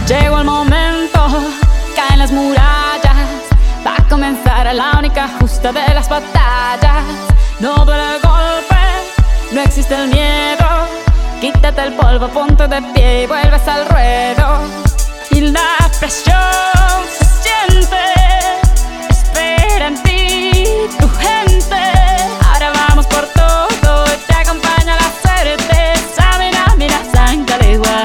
Llegó el momento, caen las murallas, va a comenzar la única justa de las batallas. No duele el golpe, no existe el miedo. Quítate el polvo, ponte de pie y vuelves al ruedo. Y la presión se siente.